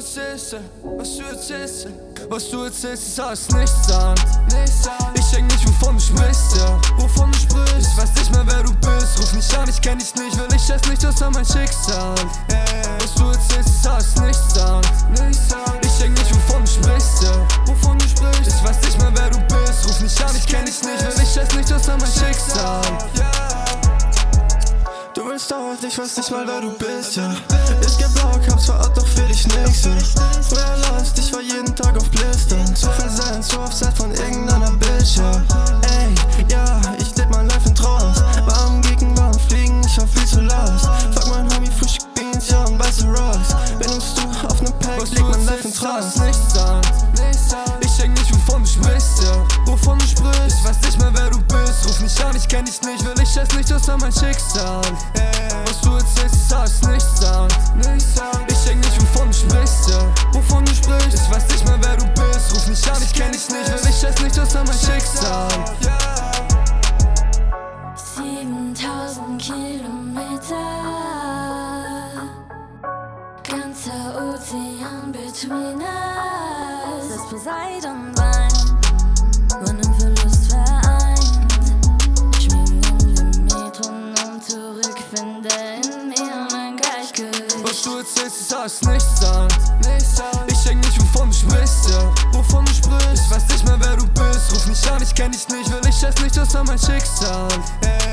erzählst, was du erzählst, ist alles nichtssagend. Ich check nicht, wovon du sprichst, ja. Wovon du sprichst? Ich weiß nicht mehr, wer du bist. Ruf mich an, ich kenn dich nicht, will ich es nicht, außer mein Schicksal. Was du erzählst, ist alles nichtssagend. Ich check nicht, wovon du sprichst, ja. Wovon du sprichst? Ich weiß nicht mehr, wer du bist. Ruf mich an, ich kenn dich nicht, will ich es nicht, außer mein Schicksal. Du willst dauernd, ich weiß nicht mal, wer du bist, ja. Ich geb Block, hab's verort, doch für dich nix, ja. Früher Lust, ich war jeden Tag auf Blistern. Zu viel Sein, zu oft Zeit von irgendeiner Bitch, ja. Ey, ja, ich leb mein Life in Trance. Warm gegen warm fliegen, ich war viel zu lost. Fuck mein Homie, Frühstück Beans, ja, und weiße Rocks. Bindungst du auf nem Pack, leg mein Life in Trance. Ich check nicht, wovon du sprichst, ja. Wovon du sprichst? Ich weiß nicht mehr, wer du bist. Ruf mich an, ich kenn dich nicht, will ich es nicht, außer mein Schicksal. Was du erzählst, ist alles nichtssagend. Ich check nicht, wovon du sprichst, ja. Wovon du sprichst? Ich weiß nicht mehr, wer du bist. Ruf mich an, ich kenn dich nicht, will ich es nicht, außer mein Schicksal. 7000 Kilometer, ganzer Ozean between us. Das Poseidon weint, man im Verlust vereint. Schwingen im Metronom zurück, finde in mir mein Gleichgewicht. Was du erzählst, ist alles nichtssagend. Ich check nicht, wovon du sprichst, ja. Wovon du sprichst? Ich weiß nicht mehr, wer du bist. Ruf mich an, ich kenn dich nicht, will ich es nicht, außer mein Schicksal.